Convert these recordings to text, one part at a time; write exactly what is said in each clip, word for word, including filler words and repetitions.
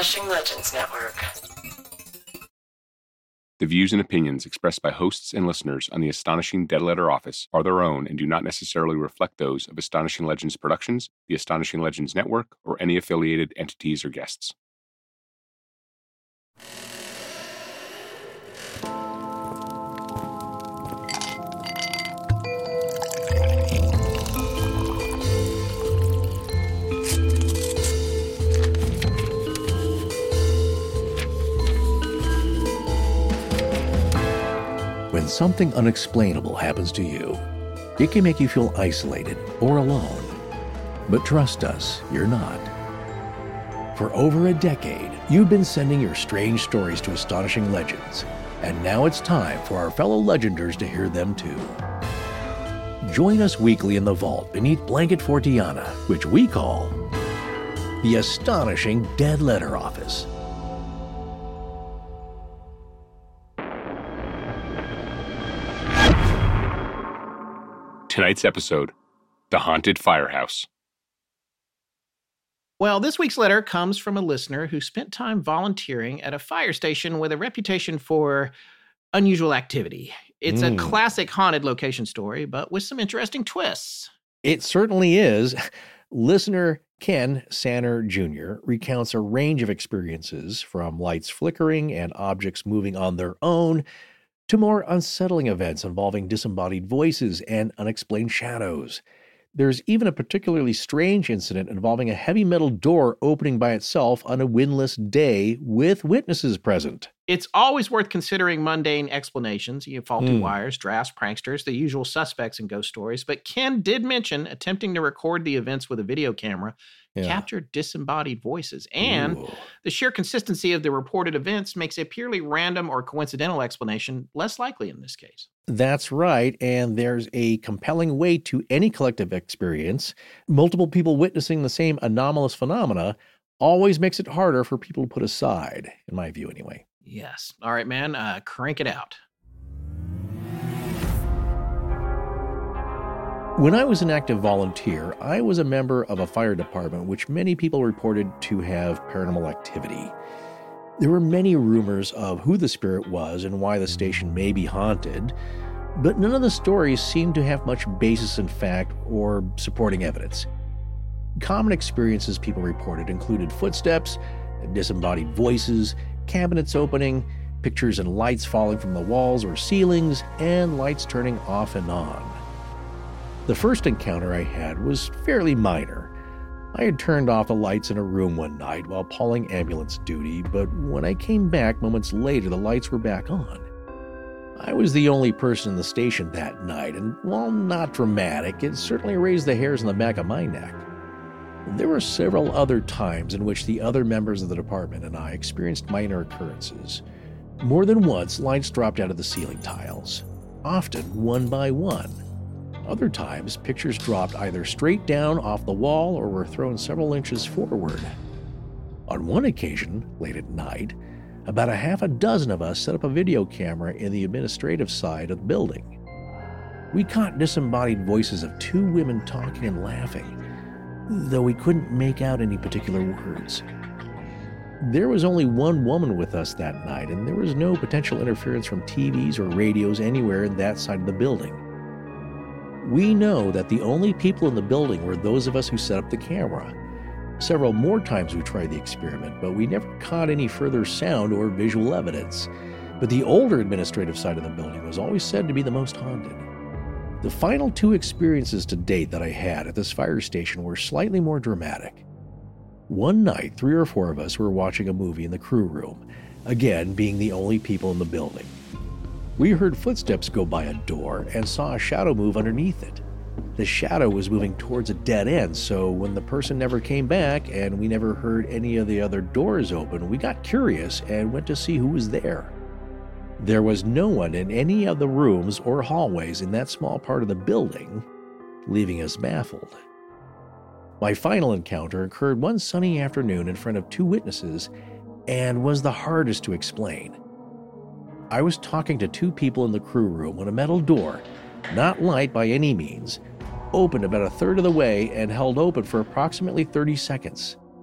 Astonishing Legends Network. The views and opinions expressed by hosts and listeners on the Astonishing Dead Letter Office are their own and do not necessarily reflect those of Astonishing Legends Productions, the Astonishing Legends Network, or any affiliated entities or guests. When something unexplainable happens to you, it can make you feel isolated or alone. But trust us, you're not. For over a decade, you've been sending your strange stories to Astonishing Legends, and now it's time for our fellow Legenders to hear them too. Join us weekly in the vault beneath Blanket Fortiana, which we call the Astonishing Dead Letter Office. Tonight's episode, The Haunted Firehouse. Well, this week's letter comes from a listener who spent time volunteering at a fire station with a reputation for unusual activity. It's mm. a classic haunted location story, but with some interesting twists. It certainly is. Listener Ken Sanner Junior recounts a range of experiences, from lights flickering and objects moving on their own to more unsettling events involving disembodied voices and unexplained shadows. There's even a particularly strange incident involving a heavy metal door opening by itself on a windless day with witnesses present. It's always worth considering mundane explanations. You have faulty Mm. wires, drafts, pranksters, the usual suspects in ghost stories. But Ken did mention attempting to record the events with a video camera Yeah. captured disembodied voices. And Ooh. the sheer consistency of the reported events makes a purely random or coincidental explanation less likely in this case. That's right, and there's a compelling weight to any collective experience. Multiple people witnessing the same anomalous phenomena always makes it harder for people to put aside, in my view anyway. Yes. All right, man, uh, crank it out. When I was an active volunteer, I was a member of a fire department which many people reported to have paranormal activity. There were many rumors of who the spirit was and why the station may be haunted, but none of the stories seemed to have much basis in fact or supporting evidence. Common experiences people reported included footsteps, disembodied voices, cabinets opening, pictures and lights falling from the walls or ceilings, and lights turning off and on. The first encounter I had was fairly minor. I had turned off the lights in a room one night while pulling ambulance duty, but when I came back moments later, the lights were back on. I was the only person in the station that night, and while not dramatic, it certainly raised the hairs on the back of my neck. There were several other times in which the other members of the department and I experienced minor occurrences. More than once, lights dropped out of the ceiling tiles, often one by one. Other times, pictures dropped either straight down off the wall or were thrown several inches forward. On one occasion, late at night, about a half a dozen of us set up a video camera in the administrative side of the building. We caught disembodied voices of two women talking and laughing, though we couldn't make out any particular words. There was only one woman with us that night, and there was no potential interference from T Vs or radios anywhere in that side of the building. We know that the only people in the building were those of us who set up the camera. Several more times we tried the experiment, but we never caught any further sound or visual evidence. But the older administrative side of the building was always said to be the most haunted. The final two experiences to date that I had at this fire station were slightly more dramatic. One night, three or four of us were watching a movie in the crew room, again being the only people in the building. We heard footsteps go by a door and saw a shadow move underneath it. The shadow was moving towards a dead end, so when the person never came back and we never heard any of the other doors open, we got curious and went to see who was there. There was no one in any of the rooms or hallways in that small part of the building, leaving us baffled. My final encounter occurred one sunny afternoon in front of two witnesses and was the hardest to explain. I was talking to two people in the crew room when a metal door, not light by any means, opened about a third of the way and held open for approximately thirty seconds.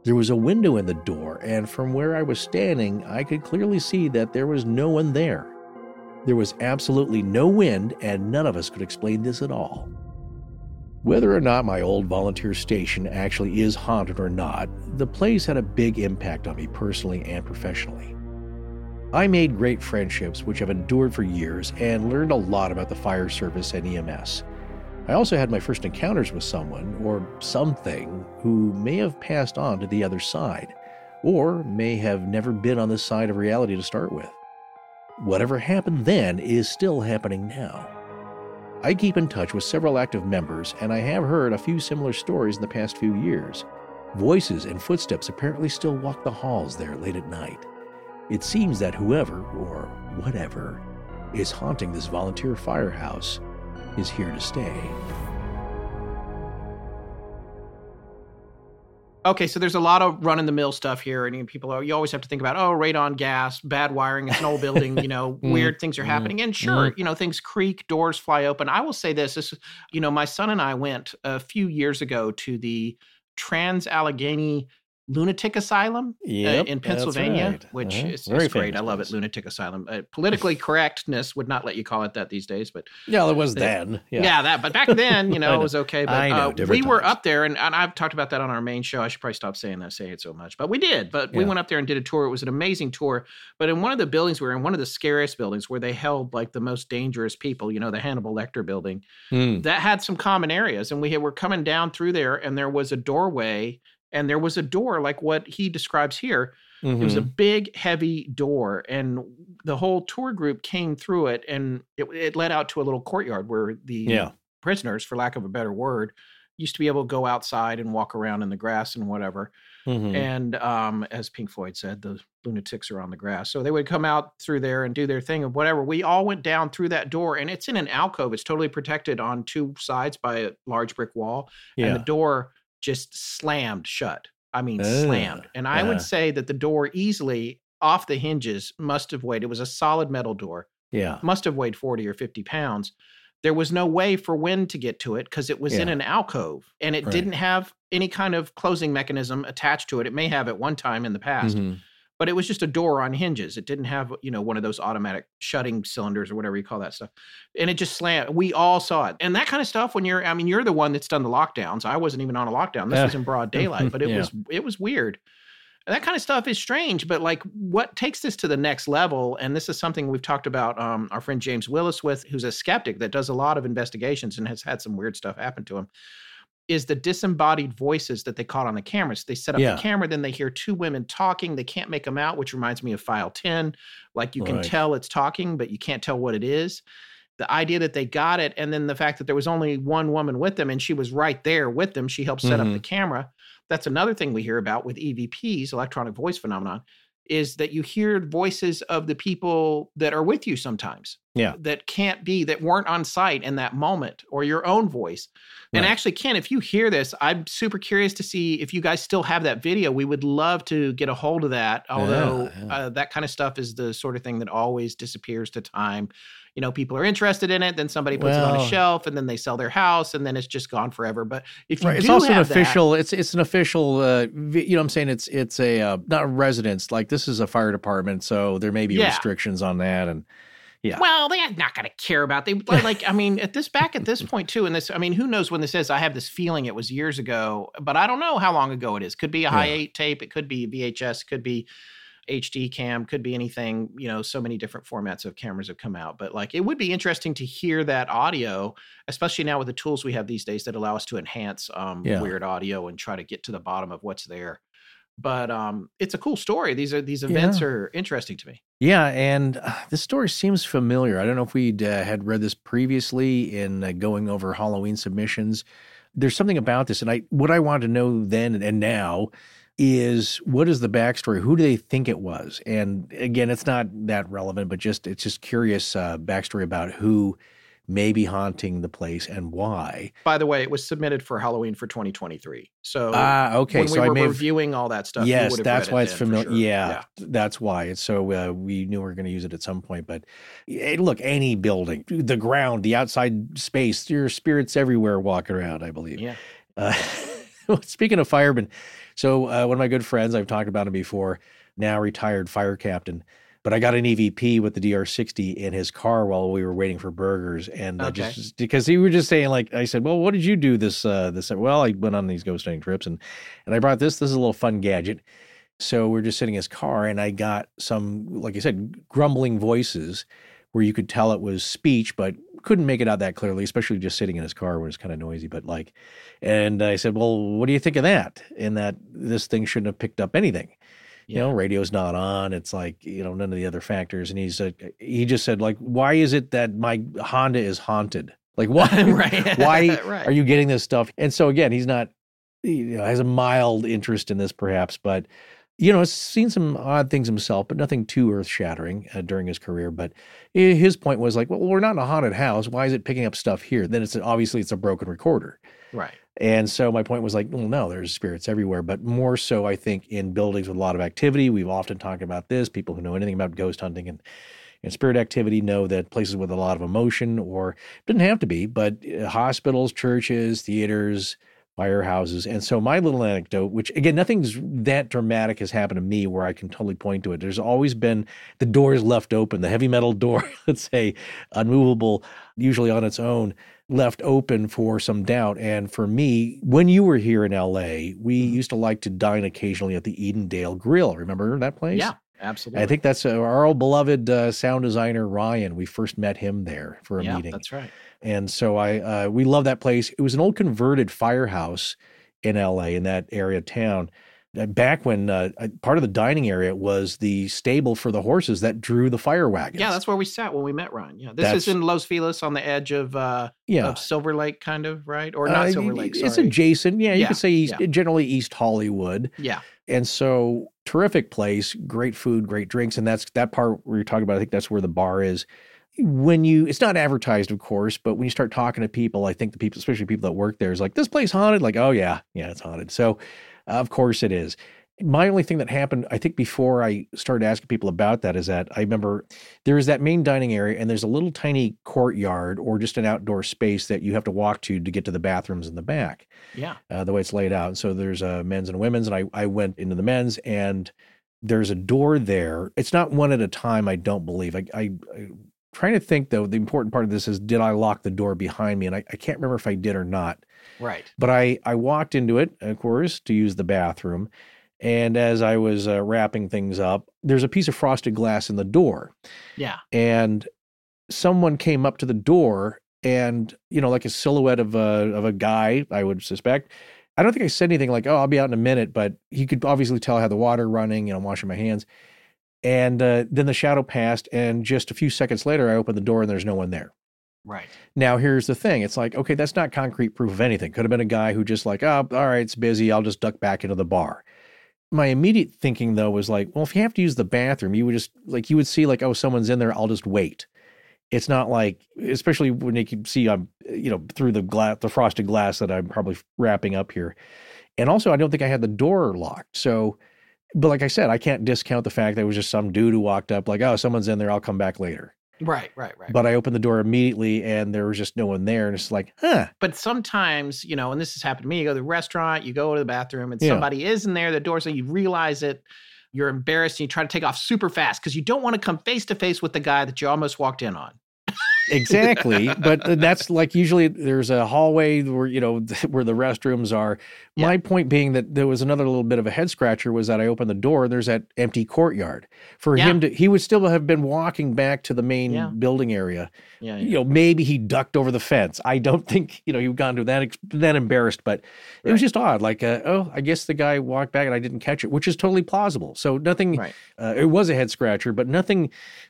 There was a window in the door, and from where I was standing, I could clearly see that there was no one there. There was absolutely no wind, and none of us could explain this at all. Whether or not my old volunteer station actually is haunted or not, the place had a big impact on me personally and professionally. I made great friendships which have endured for years and learned a lot about the fire service and E M S. I also had my first encounters with someone, or something, who may have passed on to the other side, or may have never been on this side of reality to start with. Whatever happened then is still happening now. I keep in touch with several active members, and I have heard a few similar stories in the past few years. Voices and footsteps apparently still walk the halls there late at night. It seems that whoever, or whatever, is haunting this volunteer firehouse is here to stay. Okay, so there's a lot of run-in-the-mill stuff here, and you know, people are, you always have to think about, oh, radon gas, bad wiring, it's an old building, you know, weird things are happening. And sure, you know, things creak, doors fly open. I will say this, this, you know, my son and I went a few years ago to the Trans-Allegheny Lunatic Asylum yep, uh, in Pennsylvania, right. which uh-huh. is, is great. I love it. Lunatic Asylum. Uh, politically correctness would not let you call it that these days, but yeah, it was then. Yeah. yeah, that. But back then, you know, know. it was okay. But I know, uh, we times. were up there, and, and I've talked about that on our main show. I should probably stop saying that, saying it so much, but we did. But we yeah. went up there and did a tour. It was an amazing tour. But in one of the buildings, we were in one of the scariest buildings where they held like the most dangerous people. You know, the Hannibal Lecter building mm. that had some common areas, and we had, were coming down through there, and there was a doorway. And there was a door like what he describes here. Mm-hmm. It was a big, heavy door. And the whole tour group came through it. And it, it led out to a little courtyard where the yeah. prisoners, for lack of a better word, used to be able to go outside and walk around in the grass and whatever. Mm-hmm. And um, as Pink Floyd said, the lunatics are on the grass. So they would come out through there and do their thing of whatever. We all went down through that door. And it's in an alcove. It's totally protected on two sides by a large brick wall. Yeah. And the door just slammed shut. I mean, uh, slammed. And I uh, would say that the door easily off the hinges must have weighed, it was a solid metal door. Yeah. Must have weighed forty or fifty pounds. There was no way for wind to get to it because it was yeah. in an alcove and it right. didn't have any kind of closing mechanism attached to it. It may have at one time in the past, mm-hmm. but it was just a door on hinges. It didn't have, you know, one of those automatic shutting cylinders or whatever you call that stuff. And it just slammed. We all saw it. And that kind of stuff when you're, I mean, you're the one that's done the lockdowns. I wasn't even on a lockdown. This uh, was in broad daylight, but it yeah. was, it was weird. And that kind of stuff is strange, but like what takes this to the next level, and this is something we've talked about um, our friend James Willis with, who's a skeptic that does a lot of investigations and has had some weird stuff happen to him, is the disembodied voices that they caught on the cameras. They set up yeah. the camera, then they hear two women talking. They can't make them out, which reminds me of File ten. Like you can right. tell it's talking, but you can't tell what it is. The idea that they got it, and then the fact that there was only one woman with them, and she was right there with them. She helped set mm-hmm. up the camera. That's another thing we hear about with E V Ps, electronic voice phenomenon, is that you hear voices of the people that are with you sometimes. Yeah. That can't be, that weren't on site in that moment, or your own voice. Right. And actually, Ken, if you hear this, I'm super curious to see if you guys still have that video. We would love to get a hold of that, although yeah, yeah. Uh, that kind of stuff is the sort of thing that always disappears to time. You know, people are interested in it, then somebody puts well, it on a shelf, and then they sell their house, and then it's just gone forever. But if you right, do it's also have an official. That, it's it's an official. Uh, you know, what I'm saying it's it's a uh, not a residence. Like this is a fire department, so there may be yeah. restrictions on that, and yeah. Well, they're not going to care about they like. I mean, at this back at this point too, and this. I mean, who knows when this is? I have this feeling it was years ago, but I don't know how long ago it is. Could be a high yeah. eight tape. It could be V H S. Could be H D cam, could be anything. You know, so many different formats of cameras have come out, but like it would be interesting to hear that audio, especially now with the tools we have these days that allow us to enhance um, yeah. weird audio and try to get to the bottom of what's there. But um, it's a cool story. These are these events yeah. are interesting to me. Yeah, and uh, this story seems familiar. I don't know if we'd uh, had read this previously in uh, going over Halloween submissions. There's something about this, and I what I wanted to know then and now is what is the backstory? Who do they think it was? And again, it's not that relevant, but just it's just curious uh, backstory about who may be haunting the place and why. By the way, it was submitted for Halloween for twenty twenty-three. So ah, okay. when so we were I may reviewing have, all that stuff, yes, that's why it's familiar. Sure. Yeah, yeah, that's why. It's so uh, we knew we were going to use it at some point. But hey, look, any building, the ground, the outside space, your spirits everywhere walking around, I believe. Yeah. Uh, Speaking of firemen, so uh, one of my good friends, I've talked about him before, now retired fire captain, but I got an E V P with the D R sixty in his car while we were waiting for burgers. And uh, Okay. just because he was just saying, like, I said, well, what did you do this, uh, this, well, I went on these ghost hunting trips and, and I brought this, this is a little fun gadget. So we're just sitting in his car and I got some, like I said, grumbling voices where you could tell it was speech, but couldn't make it out that clearly, especially just sitting in his car when it's kind of noisy. But like, and I said, well, what do you think of that? And that this thing shouldn't have picked up anything. You know, radio's not on. It's like, you know, none of the other factors. And he's uh, he just said, like, why is it that my Honda is haunted? Like, why, Right. why Right. are you getting this stuff? And so again, he's not, you know, has a mild interest in this perhaps, but, you know, has seen some odd things himself, but nothing too earth shattering uh, during his career. But his point was like, well, we're not in a haunted house. Why is it picking up stuff here? Then it's obviously it's a broken recorder. Right. And so my point was like, well, no, there's spirits everywhere, but more so, I think, in buildings with a lot of activity. We've often talked about this. People who know anything about ghost hunting and, and spirit activity know that places with a lot of emotion, or didn't have to be, but uh, hospitals, churches, theaters, firehouses. And so my little anecdote, which again, nothing's that dramatic has happened to me where I can totally point to it. There's always been the doors left open, the heavy metal door, let's say, unmovable, usually on its own, left open for some doubt. And for me, when you were here in L A, we used to like to dine occasionally at the Edendale Grill. Remember that place? Yeah, absolutely. I think that's uh, our old beloved uh, sound designer, Ryan. We first met him there for a yeah, meeting. That's right. And so I, uh, we love that place. It was an old converted firehouse in L A, in that area of town. Uh, Back when uh, part of the dining area was the stable for the horses that drew the fire wagons. Yeah, that's where we sat when we met Ron. Yeah, this That's- is in Los Feliz on the edge of uh, yeah. of Silver Lake, kind of, right? Or not Uh, Silver Lake, It's sorry. adjacent. Yeah, you Yeah, could say east, yeah. generally East Hollywood. Yeah, And so terrific place, great food, great drinks. And that's that part where you're talking about, I think that's where the bar is. When you, it's not advertised, of course, but when you start talking to people, I think the people, especially people that work there, is like, this place haunted? Like, oh yeah, yeah, it's haunted. So uh, of course it is. My only thing that happened, I think before I started asking people about that, is that I remember there is that main dining area and there's a little tiny courtyard or just an outdoor space that you have to walk to to get to the bathrooms in the back. yeah. Uh, the way it's laid out. And so there's a men's and a women's, and I, I went into the men's, and there's a door there. It's not one at a time, I don't believe. I, I, I'm trying to think, though, the important part of this is, did I lock the door behind me? And I, I can't remember if I did or not. Right. But I, I walked into it, of course, to use the bathroom. And as I was uh, wrapping things up, there's a piece of frosted glass in the door. Yeah. And someone came up to the door, and, you know, like a silhouette of a, of a guy, I would suspect. I don't think I said anything like, oh, I'll be out in a minute, but he could obviously tell I had the water running, you know, I'm washing my hands. And uh, then the shadow passed, and just a few seconds later, I opened the door and there's no one there. Right. Now, here's the thing. It's like, okay, that's not concrete proof of anything. Could have been a guy who just like, oh, all right, it's busy. I'll just duck back into the bar. My immediate thinking, though, was like, well, if you have to use the bathroom, you would just, like, you would see, like, oh, someone's in there, I'll just wait. It's not like, especially when you can see, I'm, you know, through the glass, the frosted glass that I'm probably wrapping up here. And also, I don't think I had the door locked. So, but like I said, I can't discount the fact that it was just some dude who walked up, like, oh, someone's in there, I'll come back later. Right, right, right. But I opened the door immediately and there was just no one there. And it's like, huh. But sometimes, you know, and this has happened to me, you go to the restaurant, you go to the bathroom, and Yeah. somebody is in there, the door's and you realize it, you're embarrassed, and you try to take off super fast because you don't want to come face to face with the guy that you almost walked in on. Exactly. But that's like, usually there's a hallway where, you know, where the restrooms are. Yeah. My point being that there was another little bit of a head scratcher was that I opened the door, there's that empty courtyard. For Yeah. him to, he would still have been walking back to the main Yeah. building area. Yeah, You know, maybe he ducked over the fence. I don't think, you know, he would gone to that, ex- that embarrassed, but it was Right. just odd. Like, uh, oh, I guess the guy walked back and I didn't catch it, which is totally plausible. So nothing, Right. uh, it was a head scratcher, but nothing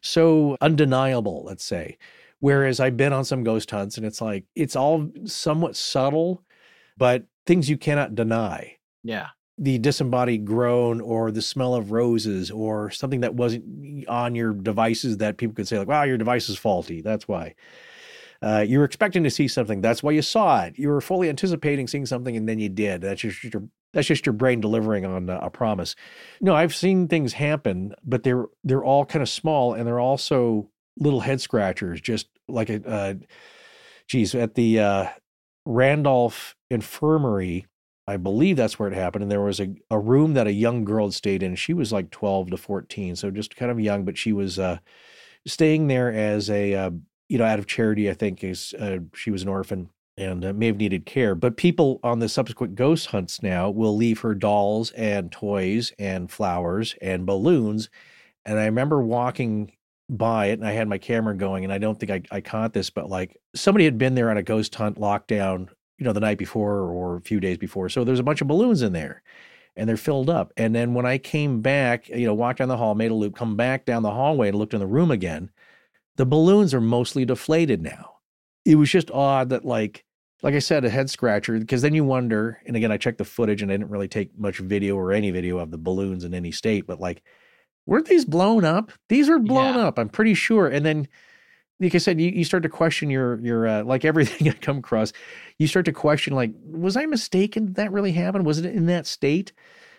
so undeniable, let's say. Whereas I've been on some ghost hunts and it's like, it's all somewhat subtle, but things you cannot deny. Yeah. The disembodied groan or the smell of roses or something that wasn't on your devices that people could say like, wow, your device is faulty. That's why. Uh, you were expecting to see something. That's why you saw it. You were fully anticipating seeing something and then you did. That's just your, that's just your brain delivering on a, a promise. No, I've seen things happen, but they're, they're all kind of small and they're also little head scratchers, just like a, uh, geez, at the uh, Randolph Infirmary, I believe that's where it happened. And there was a, a room that a young girl had stayed in. She was like twelve to fourteen, so just kind of young, but she was uh, staying there as a, uh, you know, out of charity, I think, is uh, she was an orphan and uh, may have needed care. But people on the subsequent ghost hunts now will leave her dolls and toys and flowers and balloons. And I remember walking by it, and I had my camera going, and I don't think I, I caught this, but like somebody had been there on a ghost hunt lockdown, you know, the night before or a few days before. So there's a bunch of balloons in there and they're filled up. And then when I came back, you know, walked down the hall, made a loop, come back down the hallway and looked in the room again, the balloons are mostly deflated now. It was just odd that like, like I said, a head scratcher, because then you wonder, and again, I checked the footage and I didn't really take much video or any video of the balloons in any state, but like, weren't these blown up? These were blown Yeah. up, I'm pretty sure. And then, like I said, you, you start to question your, your uh, like everything I come across, you start to question, like, was I mistaken? Did that really happen? Was it in that state?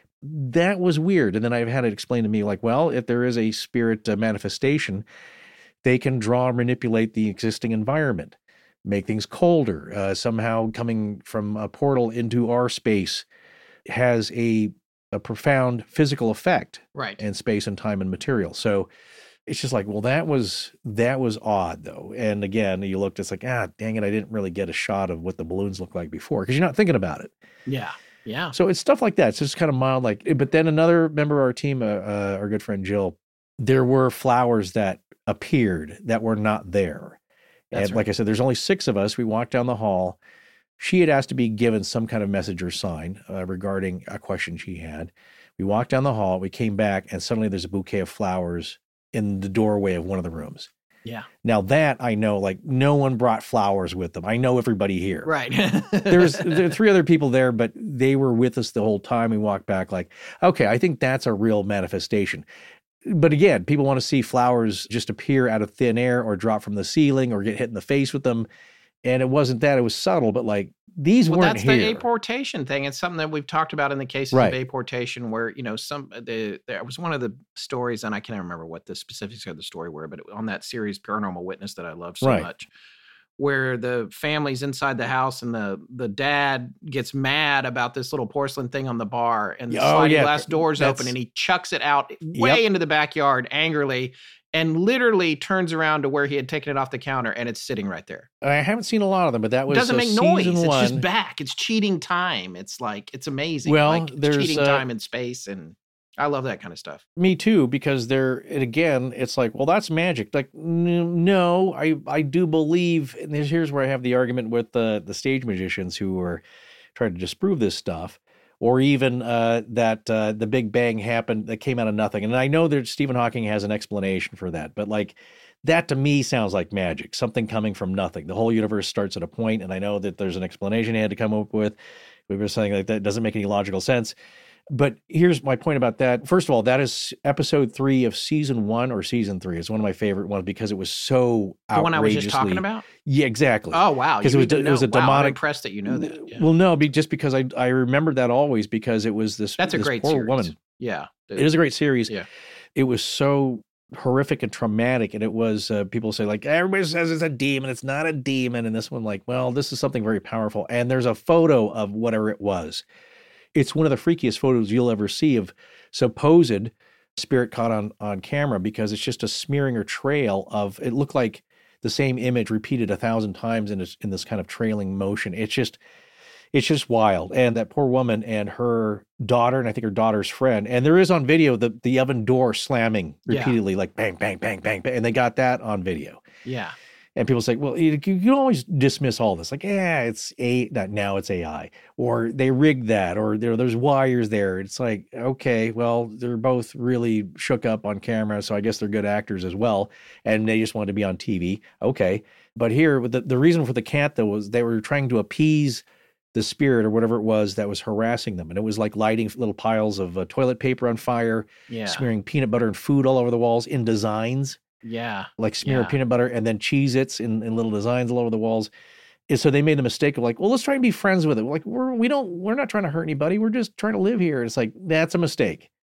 That was weird. And then I've had it explained to me, like, well, if there is a spirit uh, manifestation, they can draw and manipulate the existing environment, make things colder. Uh, somehow coming from a portal into our space has a, a profound physical effect Right. in space and time and material. So it's just like, well, that was, that was odd though. And again, you looked, it's like, ah, dang it, I didn't really get a shot of what the balloons look like before, because you're not thinking about it. Yeah. Yeah. So it's stuff like that. It's just kind of mild, like, but then another member of our team, uh, uh, our good friend Jill, there were flowers that appeared that were not there. That's And right. like I said, there's only six of us. We walked down the hall. She had asked to be given some kind of message or sign uh, regarding a question she had. We walked down the hall. We came back, and suddenly there's a bouquet of flowers in the doorway of one of the rooms. Yeah. Now that I know, like, no one brought flowers with them. I know everybody here. Right. There's there are three other people there, but they were with us the whole time. We walked back like, okay, I think that's a real manifestation. But again, people want to see flowers just appear out of thin air or drop from the ceiling or get hit in the face with them. And it wasn't that. It was subtle, but like, these Well, weren't that's here. the apportation thing. It's something that we've talked about in the cases Right. of apportation, where you know some the there was one of the stories, and I can't remember what the specifics of the story were, but it, on that series Paranormal Witness that I love so Right. much, where the family's inside the house and the the dad gets mad about this little porcelain thing on the bar, and the Oh, sliding yeah. glass doors That's- open, and he chucks it out way Yep. into the backyard angrily, and literally turns around to where he had taken it off the counter, and it's sitting right there. I haven't seen a lot of them, but that It was doesn't uh, make noise. season It's one. just back. It's cheating time. It's like, it's amazing. Well, like, it's there's, cheating uh, time and space. And I love that kind of stuff. Me too, because there, and again, it's like, well, that's magic. Like, n- no, I, I do believe, and here's here's where I have the argument with the the stage magicians who are trying to disprove this stuff, or even uh, that uh, the Big Bang happened, that came out of nothing. And I know that Stephen Hawking has an explanation for that, but like, that to me sounds like magic, something coming from nothing. The whole universe starts at a point, and I know that there's an explanation he had to come up with. We were saying like that doesn't make any logical sense. But here's my point about that. First of all, that is episode three of season one or season three. It's one of my favorite ones because it was so The outrageously. one I was just talking about? Yeah, exactly. Oh, wow. 'Cause You it was- even it was know. a Wow, I'm demonic- impressed that you know that. Yeah. Well, no, be, just because I I remember that always because it was this. That's a this great poor series. woman. Yeah. It is a great series. Yeah. It was so horrific and traumatic, and it was uh, people say like everybody says it's a demon. It's not a demon, and this one like, well, this is something very powerful. And there's a photo of whatever it was. It's one of the freakiest photos you'll ever see of supposed spirit caught on on camera, because it's just a smearing or trail of, it looked like the same image repeated a thousand times in this in this kind of trailing motion. It's just it's just wild. And that poor woman and her daughter, and I think her daughter's friend, and there is on video the the oven door slamming Yeah. repeatedly, like bang, bang, bang, bang, bang, and they got that on video. Yeah. And people say, well, you, you can always dismiss all this. Like, yeah, it's a not now it's A I, or they rigged that, or there there's wires there. It's like, okay, well, they're both really shook up on camera, so I guess they're good actors as well, and they just wanted to be on T V. Okay, but here the the reason for the cat though was they were trying to appease the spirit or whatever it was that was harassing them, and it was like lighting little piles of uh, toilet paper on fire, Yeah. smearing peanut butter and food all over the walls in designs. Yeah. Like smear Yeah. peanut butter and then Cheez-Its in, in little designs all over the walls. And so they made the mistake of like, well, let's try and be friends with it. Like we're we don't we're not trying to hurt anybody. We're just trying to live here. It's like, that's a mistake.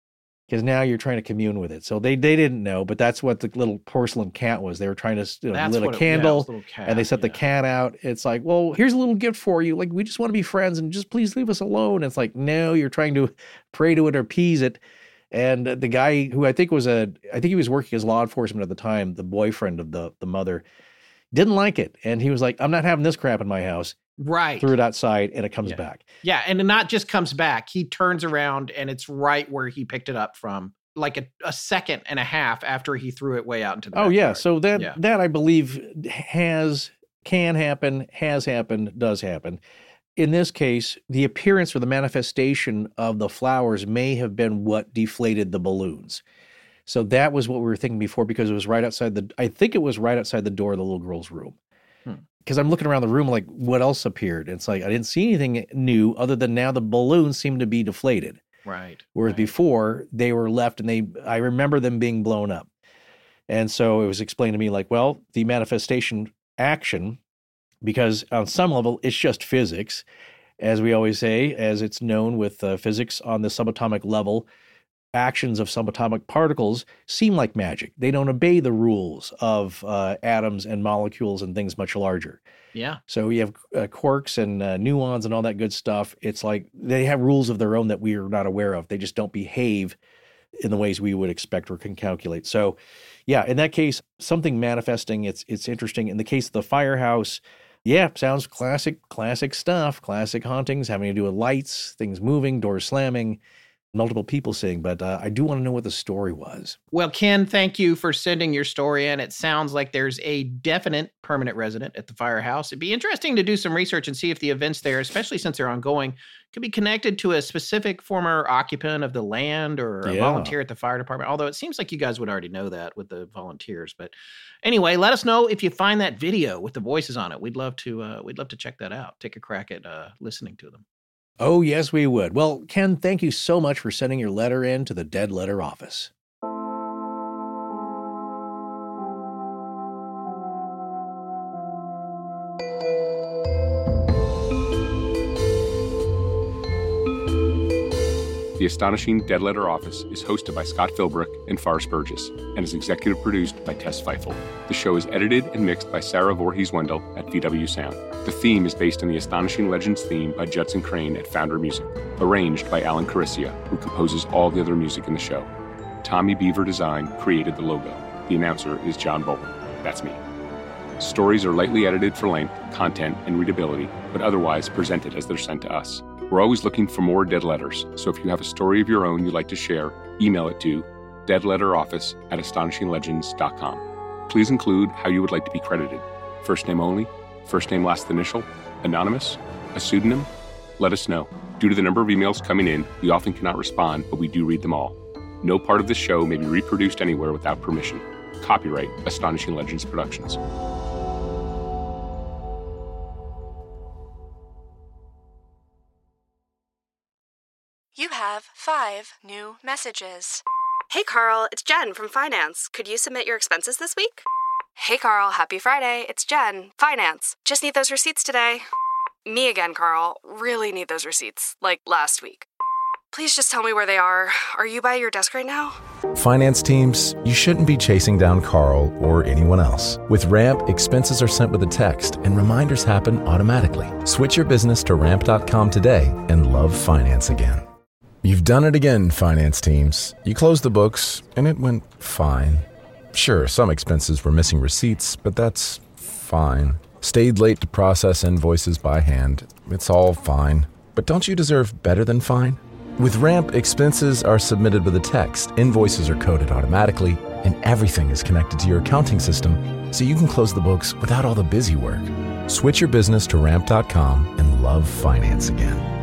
because now you're trying to commune with it. So they, they didn't know, but that's what the little porcelain cat was. They were trying to you know, lit a it, candle, yeah, a cat, and they set yeah. the cat out. It's like, well, here's a little gift for you. Like, we just want to be friends, and just please leave us alone. It's like, no, you're trying to pray to it or appease it. And the guy who I think was a, I think he was working as law enforcement at the time, the boyfriend of the the mother, didn't like it. And he was like, I'm not having this crap in my house. Right. Threw it outside, and it comes yeah. back. Yeah, and it not just comes back. He turns around, and it's right where he picked it up from, like a, a second and a half after he threw it way out into the Oh, backyard. yeah. So that, yeah. that I believe has, can happen, has happened, does happen. In this case, the appearance or the manifestation of the flowers may have been what deflated the balloons. So that was what we were thinking before, because it was right outside the, I think it was right outside the door of the little girl's room. Because hmm. I'm looking around the room like, what else appeared? It's like, I didn't see anything new other than now the balloons seem to be deflated. Right. Whereas right. before they were left and they, I remember them being blown up. And so it was explained to me like, well, the manifestation action, because on some level it's just physics, as we always say, as it's known with uh, physics on the subatomic level, actions of subatomic particles seem like magic. They don't obey the rules of uh, atoms and molecules and things much larger. Yeah. So you have uh, quarks and uh, muons and all that good stuff. It's like they have rules of their own that we are not aware of. They just don't behave in the ways we would expect or can calculate. So yeah, in that case, something manifesting, it's it's interesting. In the case of the firehouse, yeah, sounds classic, classic stuff, classic hauntings, having to do with lights, things moving, doors slamming, multiple people seeing, but uh, I do want to know what the story was. Well, Ken, thank you for sending your story in. It sounds like there's a definite permanent resident at the firehouse. It'd be interesting to do some research and see if the events there, especially since they're ongoing, could be connected to a specific former occupant of the land or a Yeah. volunteer at the fire department, although it seems like you guys would already know that with the volunteers. But anyway, let us know if you find that video with the voices on it. We'd love to uh, we'd love to check that out, take a crack at uh, listening to them. Oh, yes, we would. Well, Ken, thank you so much for sending your letter in to the Dead Letter Office. The Astonishing Dead Letter Office is hosted by Scott Philbrook and Forrest Burgess and is executive produced by Tess Feifel. The show is edited and mixed by Sarah Voorhees-Wendell at V W Sound. The theme is based on the Astonishing Legends theme by Judson Crane at Founder Music, arranged by Alan Caricia, who composes all the other music in the show. Tommy Beaver Design created the logo. The announcer is John Bolton. That's me. Stories are lightly edited for length, content, and readability, but otherwise presented as they're sent to us. We're always looking for more dead letters, so if you have a story of your own you'd like to share, email it to deadletteroffice at astonishing legends dot com. Please include how you would like to be credited. First name only, first name last initial, anonymous, a pseudonym. Let us know. Due to the number of emails coming in, we often cannot respond, but we do read them all. No part of this show may be reproduced anywhere without permission. Copyright Astonishing Legends Productions. You have five new messages. Hey Carl, it's Jen from Finance. Could you submit your expenses this week? Hey Carl, happy Friday. It's Jen, Finance. Just need those receipts today. Me again, Carl. Really need those receipts, like last week. Please just tell me where they are. Are you by your desk right now? Finance teams, you shouldn't be chasing down Carl or anyone else. With Ramp, expenses are sent with a text and reminders happen automatically. Switch your business to ramp dot com today and love finance again. You've done it again, finance teams. You closed the books, and it went fine. Sure, some expenses were missing receipts, but that's fine. Stayed late to process invoices by hand. It's all fine. But don't you deserve better than fine? With Ramp, expenses are submitted with a text, invoices are coded automatically, and everything is connected to your accounting system, so you can close the books without all the busy work. Switch your business to ramp dot com and love finance again.